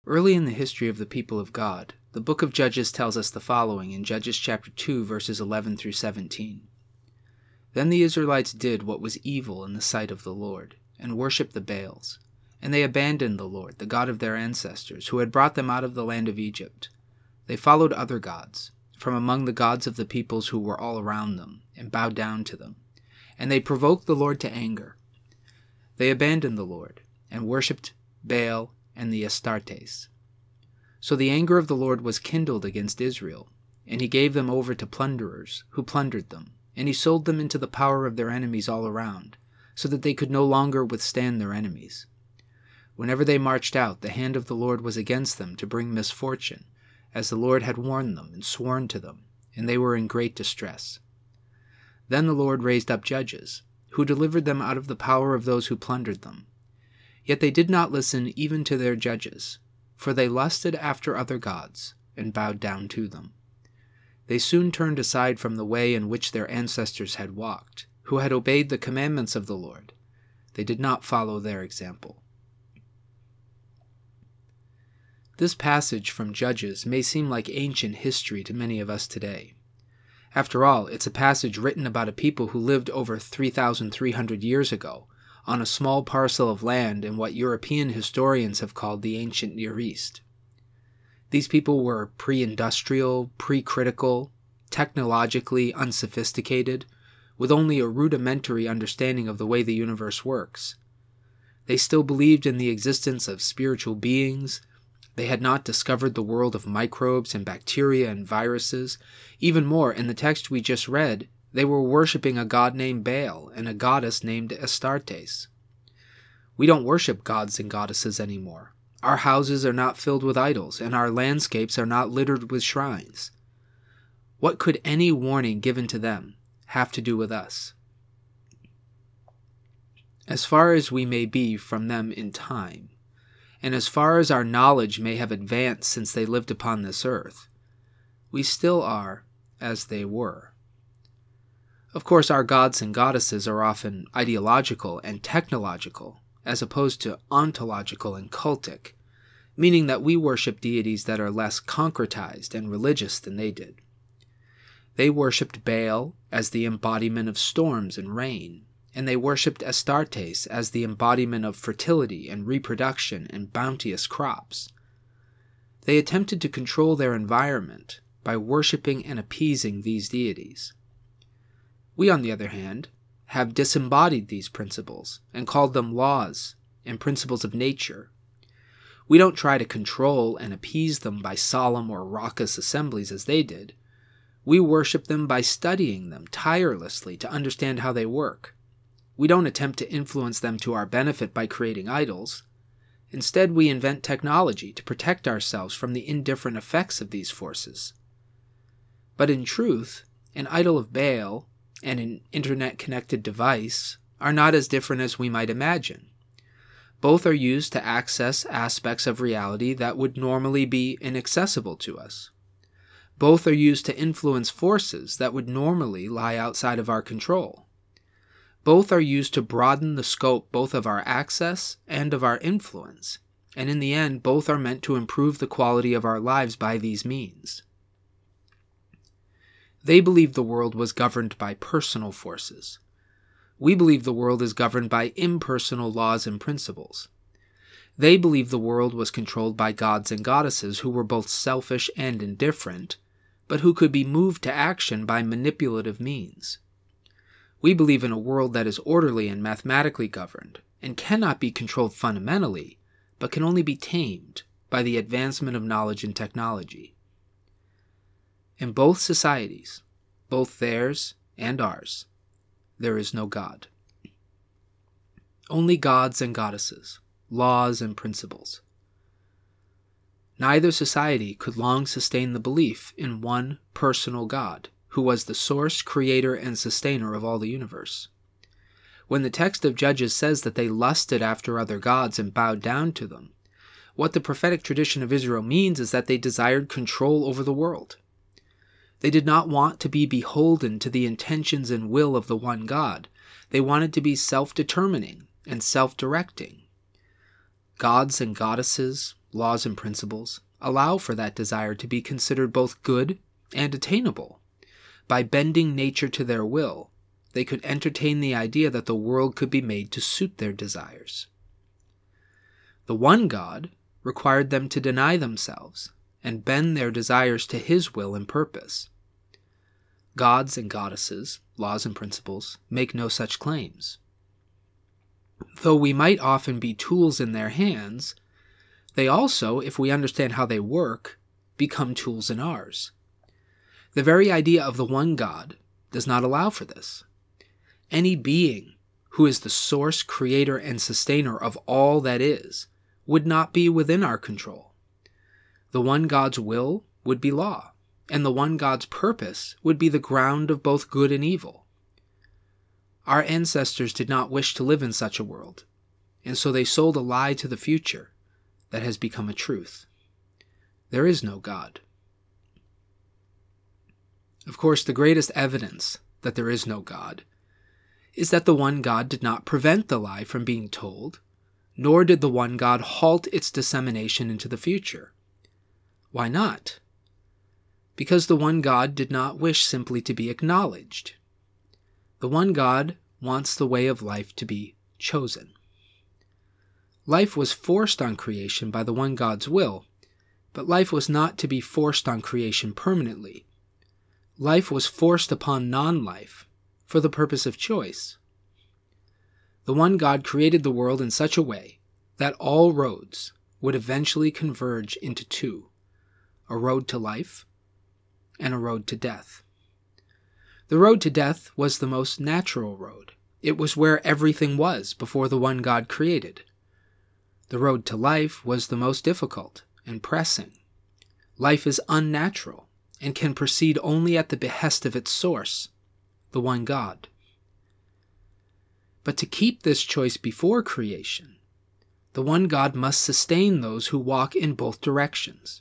Early in the history of the people of God, the book of Judges tells us the following in Judges chapter 2, verses 11 through 17. Then the Israelites did what was evil in the sight of the Lord, and worshipped the Baals. And they abandoned the Lord, the God of their ancestors, who had brought them out of the land of Egypt. They followed other gods, from among the gods of the peoples who were all around them, and bowed down to them. And they provoked the Lord to anger. They abandoned the Lord, and worshipped Baal and the Astartes. So the anger of the Lord was kindled against Israel, and he gave them over to plunderers, who plundered them, and he sold them into the power of their enemies all around, so that they could no longer withstand their enemies. Whenever they marched out, the hand of the Lord was against them to bring misfortune, as the Lord had warned them and sworn to them, and they were in great distress. Then the Lord raised up judges, who delivered them out of the power of those who plundered them. Yet they did not listen even to their judges, for they lusted after other gods, and bowed down to them. They soon turned aside from the way in which their ancestors had walked, who had obeyed the commandments of the Lord. They did not follow their example. This passage from Judges may seem like ancient history to many of us today. After all, it's a passage written about a people who lived over 3,300 years ago on a small parcel of land in what European historians have called the ancient Near East. These people were pre-industrial, pre-critical, technologically unsophisticated, with only a rudimentary understanding of the way the universe works. They still believed in the existence of spiritual beings. They had not discovered the world of microbes and bacteria and viruses. Even more, in the text we just read, they were worshipping a god named Baal and a goddess named Astartes. We don't worship gods and goddesses anymore. Our houses are not filled with idols, and our landscapes are not littered with shrines. What could any warning given to them have to do with us? As far as we may be from them in time, and as far as our knowledge may have advanced since they lived upon this earth, we still are as they were. Of course, our gods and goddesses are often ideological and technological, as opposed to ontological and cultic, meaning that we worship deities that are less concretized and religious than they did. They worshipped Baal as the embodiment of storms and rain, and they worshipped Astartes as the embodiment of fertility and reproduction and bounteous crops. They attempted to control their environment by worshipping and appeasing these deities. We, on the other hand, have disembodied these principles and called them laws and principles of nature. We don't try to control and appease them by solemn or raucous assemblies as they did. We worship them by studying them tirelessly to understand how they work. We don't attempt to influence them to our benefit by creating idols. Instead, we invent technology to protect ourselves from the indifferent effects of these forces. But in truth, an idol of Baal and an internet-connected device are not as different as we might imagine. Both are used to access aspects of reality that would normally be inaccessible to us. Both are used to influence forces that would normally lie outside of our control. Both are used to broaden the scope both of our access and of our influence, and in the end, both are meant to improve the quality of our lives by these means. They believed the world was governed by personal forces. We believe the world is governed by impersonal laws and principles. They believed the world was controlled by gods and goddesses who were both selfish and indifferent, but who could be moved to action by manipulative means. We believe in a world that is orderly and mathematically governed, and cannot be controlled fundamentally, but can only be tamed by the advancement of knowledge and technology. In both societies, both theirs and ours, there is no God. Only gods and goddesses, laws and principles. Neither society could long sustain the belief in one personal God, who was the source, creator, and sustainer of all the universe. When the text of Judges says that they lusted after other gods and bowed down to them, what the prophetic tradition of Israel means is that they desired control over the world. They did not want to be beholden to the intentions and will of the one God. They wanted to be self-determining and self-directing. Gods and goddesses, laws and principles, allow for that desire to be considered both good and attainable. By bending nature to their will, they could entertain the idea that the world could be made to suit their desires. The one God required them to deny themselves and bend their desires to his will and purpose. Gods and goddesses, laws and principles, make no such claims. Though we might often be tools in their hands, they also, if we understand how they work, become tools in ours. The very idea of the one God does not allow for this. Any being who is the source, creator, and sustainer of all that is would not be within our control. The one God's will would be law, and the one God's purpose would be the ground of both good and evil. Our ancestors did not wish to live in such a world, and so they sold a lie to the future that has become a truth. There is no God. Of course, the greatest evidence that there is no God is that the one God did not prevent the lie from being told, nor did the one God halt its dissemination into the future. Why not? Because the one God did not wish simply to be acknowledged. The one God wants the way of life to be chosen. Life was forced on creation by the one God's will, but life was not to be forced on creation permanently. Life was forced upon non-life for the purpose of choice. The one God created the world in such a way that all roads would eventually converge into two, a road to life and a road to death. The road to death was the most natural road. It was where everything was before the one God created. The road to life was the most difficult and pressing. Life is unnatural and can proceed only at the behest of its source, the one God. But to keep this choice before creation, the one God must sustain those who walk in both directions.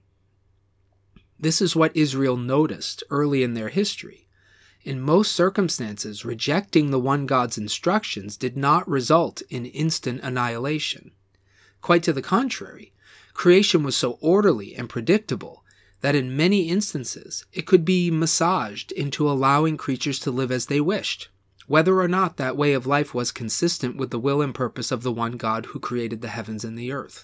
This is what Israel noticed early in their history. In most circumstances, rejecting the one God's instructions did not result in instant annihilation. Quite to the contrary, creation was so orderly and predictable that in many instances it could be massaged into allowing creatures to live as they wished, whether or not that way of life was consistent with the will and purpose of the one God who created the heavens and the earth.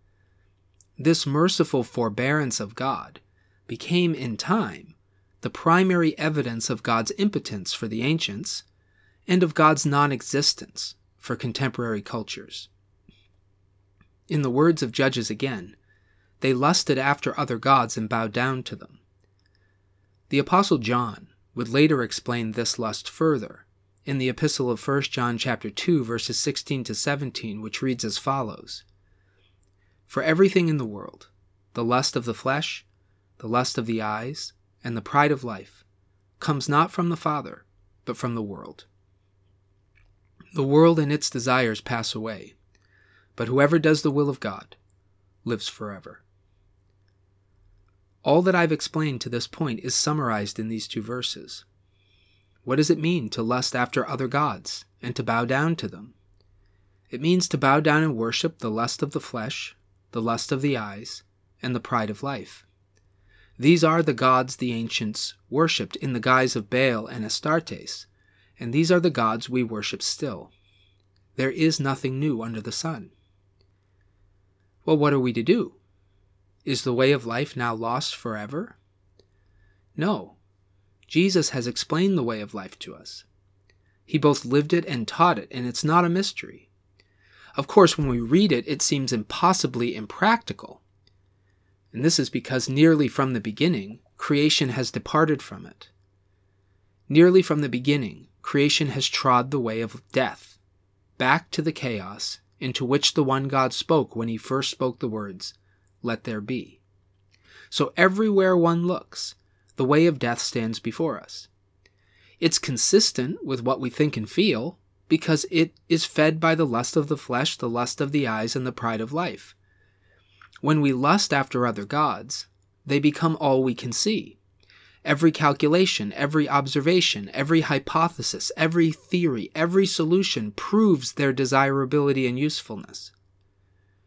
This merciful forbearance of God became, in time, the primary evidence of God's impotence for the ancients and of God's non-existence for contemporary cultures. In the words of Judges again, they lusted after other gods and bowed down to them. The Apostle John would later explain this lust further in the epistle of 1 John chapter 2, verses 16 to 17, which reads as follows: "For everything in the world, the lust of the flesh, the lust of the eyes, and the pride of life, comes not from the Father, but from the world. The world and its desires pass away, but whoever does the will of God lives forever." All that I've explained to this point is summarized in these two verses. What does it mean to lust after other gods and to bow down to them? It means to bow down and worship the lust of the flesh, the lust of the eyes, and the pride of life. These are the gods the ancients worshipped in the guise of Baal and Astartes, and these are the gods we worship still. There is nothing new under the sun. Well, what are we to do? Is the way of life now lost forever? No. Jesus has explained the way of life to us. He both lived it and taught it, and it's not a mystery. Of course, when we read it, it seems impossibly impractical. And this is because nearly from the beginning, creation has departed from it. Nearly from the beginning, creation has trod the way of death, back to the chaos into which the one God spoke when he first spoke the words, "Let there be." So everywhere one looks, the way of death stands before us. It's consistent with what we think and feel because it is fed by the lust of the flesh, the lust of the eyes, and the pride of life. When we lust after other gods, they become all we can see. Every calculation, every observation, every hypothesis, every theory, every solution proves their desirability and usefulness.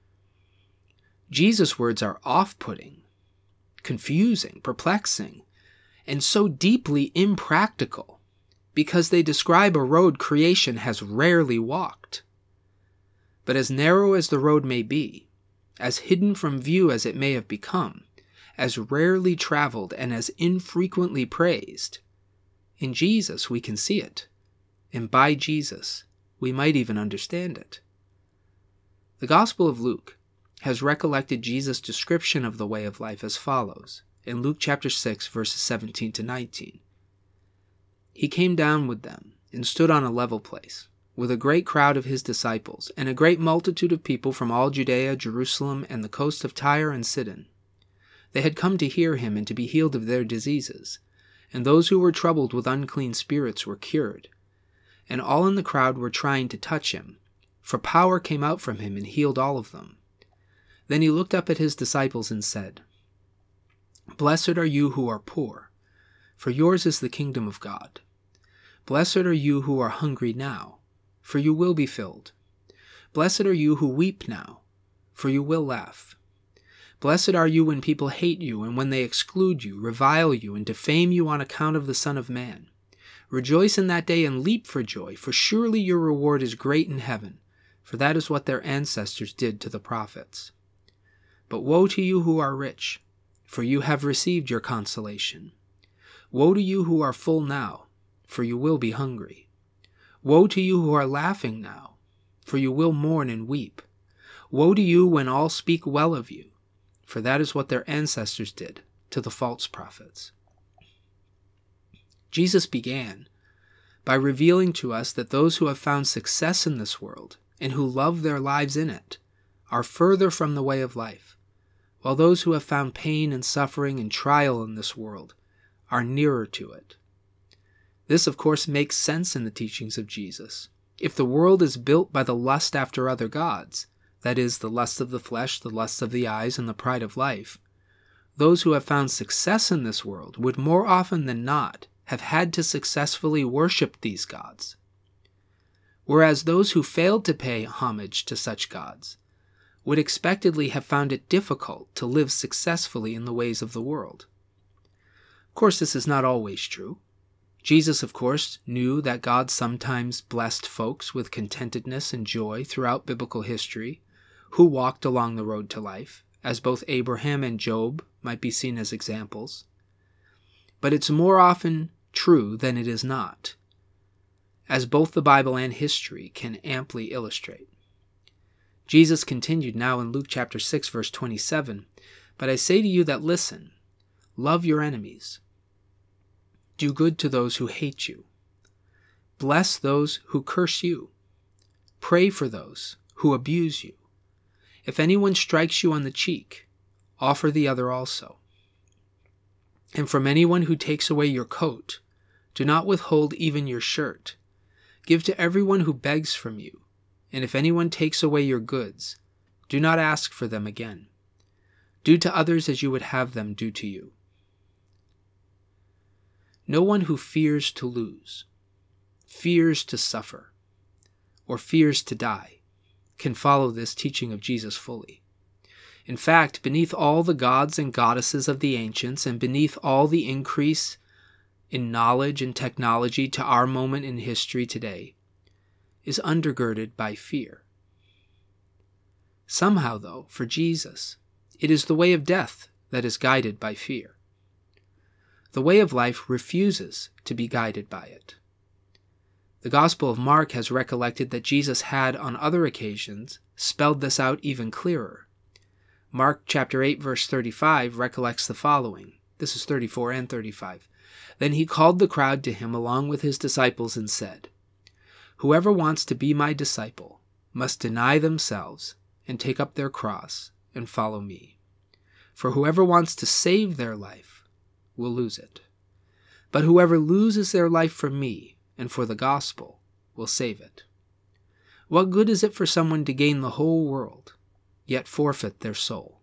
Jesus' words are off-putting, confusing, perplexing, and so deeply impractical because they describe a road creation has rarely walked. But as narrow as the road may be, as hidden from view as it may have become, as rarely traveled and as infrequently praised, in Jesus we can see it, and by Jesus we might even understand it. The Gospel of Luke has recollected Jesus' description of the way of life as follows, in Luke chapter 6, verses 17 to 19. He came down with them and stood on a level place, with a great crowd of his disciples, and a great multitude of people from all Judea, Jerusalem, and the coast of Tyre and Sidon. They had come to hear him and to be healed of their diseases, and those who were troubled with unclean spirits were cured. And all in the crowd were trying to touch him, for power came out from him and healed all of them. Then he looked up at his disciples and said, "Blessed are you who are poor, for yours is the kingdom of God. Blessed are you who are hungry now, for you will be filled. Blessed are you who weep now, for you will laugh. Blessed are you when people hate you, and when they exclude you, revile you, and defame you on account of the Son of Man. Rejoice in that day and leap for joy, for surely your reward is great in heaven, for that is what their ancestors did to the prophets. But woe to you who are rich, for you have received your consolation. Woe to you who are full now, for you will be hungry. Woe to you who are laughing now, for you will mourn and weep. Woe to you when all speak well of you, for that is what their ancestors did to the false prophets." Jesus began by revealing to us that those who have found success in this world and who love their lives in it are further from the way of life, while those who have found pain and suffering and trial in this world are nearer to it. This, of course, makes sense in the teachings of Jesus. If the world is built by the lust after other gods, that is, the lust of the flesh, the lust of the eyes, and the pride of life, those who have found success in this world would more often than not have had to successfully worship these gods. Whereas those who failed to pay homage to such gods would expectedly have found it difficult to live successfully in the ways of the world. Of course, this is not always true. Jesus, of course, knew that God sometimes blessed folks with contentedness and joy throughout biblical history who walked along the road to life, as both Abraham and Job might be seen as examples. But it's more often true than it is not, as both the Bible and history can amply illustrate. Jesus continued now in Luke chapter 6, verse 27, "But I say to you that listen, love your enemies. Do good to those who hate you. Bless those who curse you. Pray for those who abuse you. If anyone strikes you on the cheek, offer the other also. And from anyone who takes away your coat, do not withhold even your shirt. Give to everyone who begs from you. And if anyone takes away your goods, do not ask for them again. Do to others as you would have them do to you." No one who fears to lose, fears to suffer, or fears to die can follow this teaching of Jesus fully. In fact, beneath all the gods and goddesses of the ancients, and beneath all the increase in knowledge and technology to our moment in history today, is undergirded by fear. Somehow, though, for Jesus, it is the way of death that is guided by fear. The way of life refuses to be guided by it. The Gospel of Mark has recollected that Jesus had, on other occasions, spelled this out even clearer. Mark chapter 8, verse 35 recollects the following. This is 34 and 35. "Then he called the crowd to him along with his disciples and said, 'Whoever wants to be my disciple must deny themselves and take up their cross and follow me. For whoever wants to save their life will lose it. But whoever loses their life for me and for the gospel will save it. What good is it for someone to gain the whole world, yet forfeit their soul?'"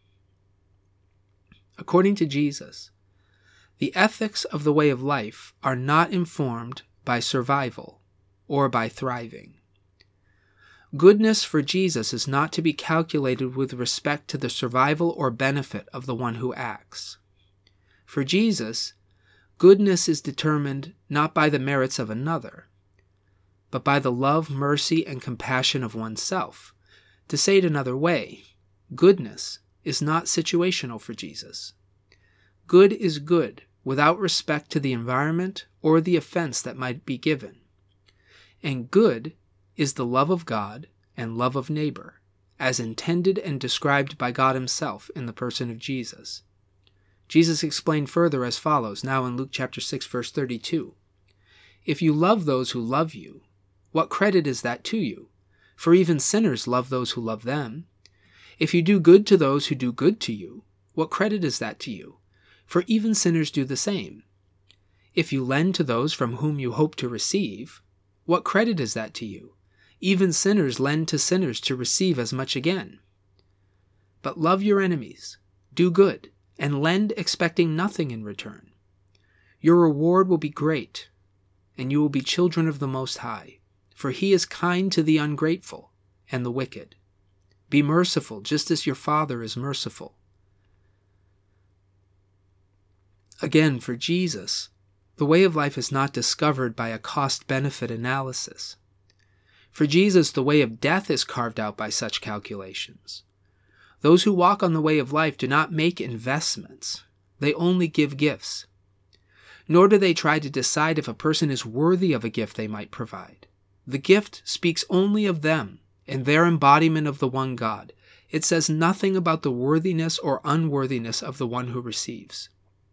According to Jesus, the ethics of the way of life are not informed by survival or by thriving. Goodness for Jesus is not to be calculated with respect to the survival or benefit of the one who acts. For Jesus, goodness is determined not by the merits of another, but by the love, mercy, and compassion of oneself. To say it another way, goodness is not situational for Jesus. Good is good without respect to the environment or the offense that might be given. And good is the love of God and love of neighbor, as intended and described by God himself in the person of Jesus. Jesus explained further as follows, now in Luke chapter 6, verse 32. If you love those who love you, what credit is that to you? For even sinners love those who love them. If you do good to those who do good to you, what credit is that to you? For even sinners do the same. If you lend to those from whom you hope to receive, what credit is that to you? Even sinners lend to sinners to receive as much again. But love your enemies, do good, and lend expecting nothing in return. Your reward will be great, and you will be children of the Most High, for he is kind to the ungrateful and the wicked. Be merciful, just as your Father is merciful. Again, for Jesus, the way of life is not discovered by a cost-benefit analysis. For Jesus, the way of death is carved out by such calculations. Those who walk on the way of life do not make investments. They only give gifts. Nor do they try to decide if a person is worthy of a gift they might provide. The gift speaks only of them and their embodiment of the one God. It says nothing about the worthiness or unworthiness of the one who receives.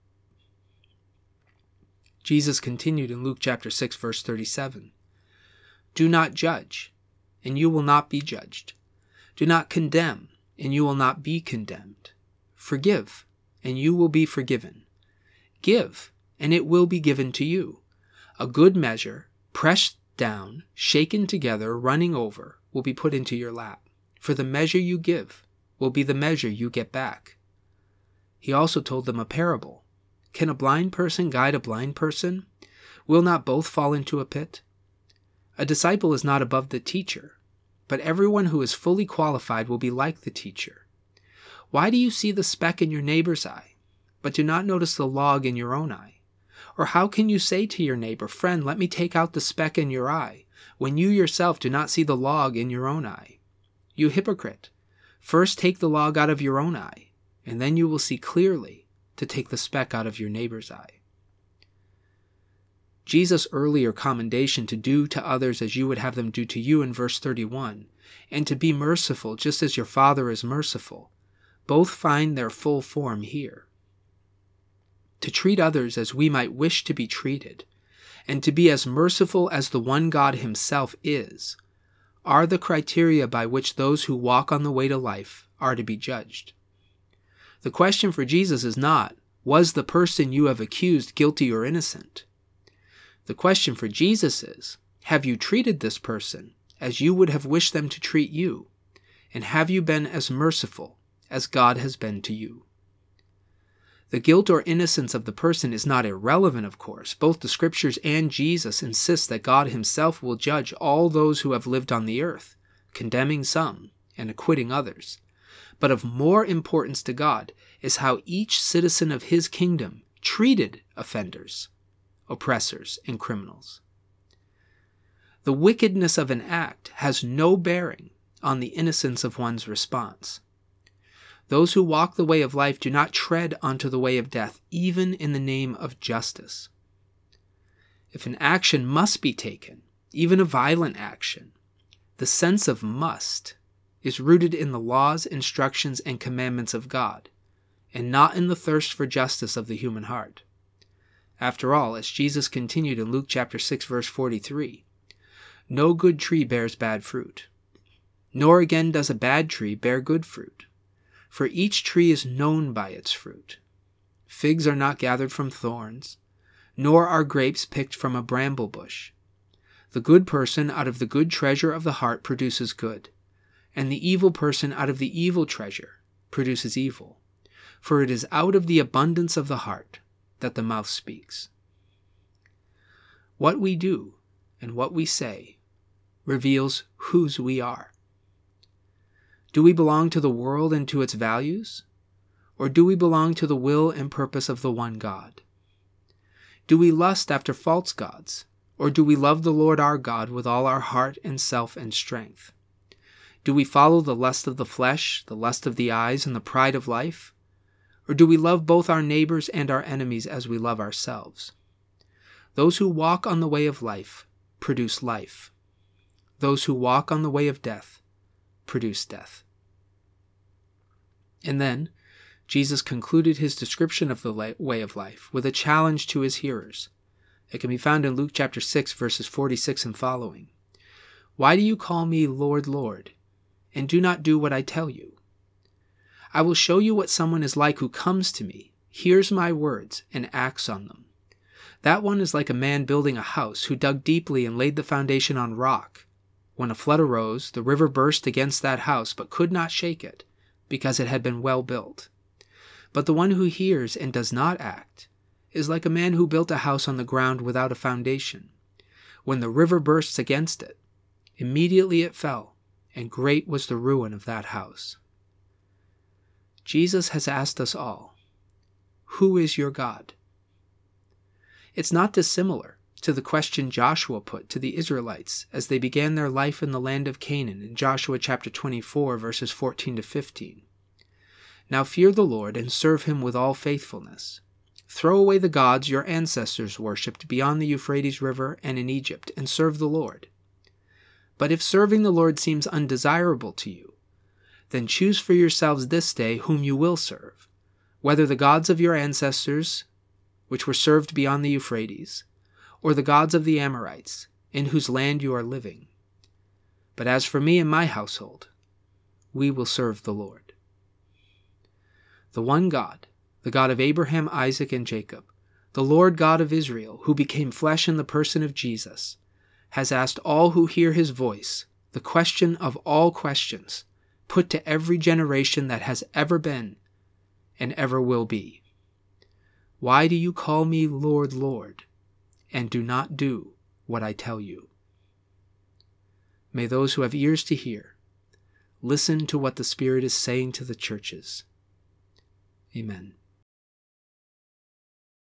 Jesus continued in Luke chapter 6, verse 37. Do not judge, and you will not be judged. Do not condemn, and you will not be condemned. Forgive, and you will be forgiven. Give, and it will be given to you. A good measure, pressed down, shaken together, running over, will be put into your lap. For the measure you give will be the measure you get back. He also told them a parable. Can a blind person guide a blind person? Will not both fall into a pit? A disciple is not above the teacher, but everyone who is fully qualified will be like the teacher. Why do you see the speck in your neighbor's eye, but do not notice the log in your own eye? Or how can you say to your neighbor, Friend, let me take out the speck in your eye, when you yourself do not see the log in your own eye? You hypocrite, first take the log out of your own eye, and then you will see clearly to take the speck out of your neighbor's eye. Jesus' earlier commendation to do to others as you would have them do to you in verse 31, and to be merciful just as your Father is merciful, both find their full form here. To treat others as we might wish to be treated, and to be as merciful as the one God himself is, are the criteria by which those who walk on the way to life are to be judged. The question for Jesus is not, was the person you have accused guilty or innocent? The question for Jesus is, have you treated this person as you would have wished them to treat you? And have you been as merciful as God has been to you? The guilt or innocence of the person is not irrelevant, of course. Both the Scriptures and Jesus insist that God himself will judge all those who have lived on the earth, condemning some and acquitting others. But of more importance to God is how each citizen of his kingdom treated offenders, oppressors, and criminals. The wickedness of an act has no bearing on the innocence of one's response. Those who walk the way of life do not tread onto the way of death, even in the name of justice. If an action must be taken, even a violent action, the sense of must is rooted in the laws, instructions, and commandments of God, and not in the thirst for justice of the human heart. After all, as Jesus continued in Luke chapter 6, verse 43, no good tree bears bad fruit, nor again does a bad tree bear good fruit. For each tree is known by its fruit. Figs are not gathered from thorns, nor are grapes picked from a bramble bush. The good person out of the good treasure of the heart produces good, and the evil person out of the evil treasure produces evil. For it is out of the abundance of the heart that the mouth speaks. What we do and what we say reveals whose we are. Do we belong to the world and to its values? Or do we belong to the will and purpose of the one God? Do we lust after false gods? Or do we love the Lord our God with all our heart and self and strength? Do we follow the lust of the flesh, the lust of the eyes, and the pride of life? Or do we love both our neighbors and our enemies as we love ourselves? Those who walk on the way of life produce life. Those who walk on the way of death produce death. And then, Jesus concluded his description of the way of life with a challenge to his hearers. It can be found in Luke chapter 6, verses 46 and following. "Why do you call me Lord, Lord, and do not do what I tell you? I will show you what someone is like who comes to me, hears my words, and acts on them. That one is like a man building a house who dug deeply and laid the foundation on rock. When a flood arose, the river burst against that house, but could not shake it, because it had been well built. But the one who hears and does not act is like a man who built a house on the ground without a foundation. When the river bursts against it, immediately it fell, and great was the ruin of that house." Jesus has asked us all, who is your God? It's not dissimilar to the question Joshua put to the Israelites as they began their life in the land of Canaan in Joshua chapter 24, verses 14 to 15. "Now fear the Lord and serve him with all faithfulness. Throw away the gods your ancestors worshipped beyond the Euphrates River and in Egypt, and serve the Lord. But if serving the Lord seems undesirable to you, then choose for yourselves this day whom you will serve, whether the gods of your ancestors, which were served beyond the Euphrates, or the gods of the Amorites, in whose land you are living. But as for me and my household, we will serve the Lord." The one God, the God of Abraham, Isaac, and Jacob, the Lord God of Israel, who became flesh in the person of Jesus, has asked all who hear his voice the question of all questions, put to every generation that has ever been and ever will be. "Why do you call me Lord, Lord, and do not do what I tell you?" May those who have ears to hear listen to what the Spirit is saying to the churches. Amen.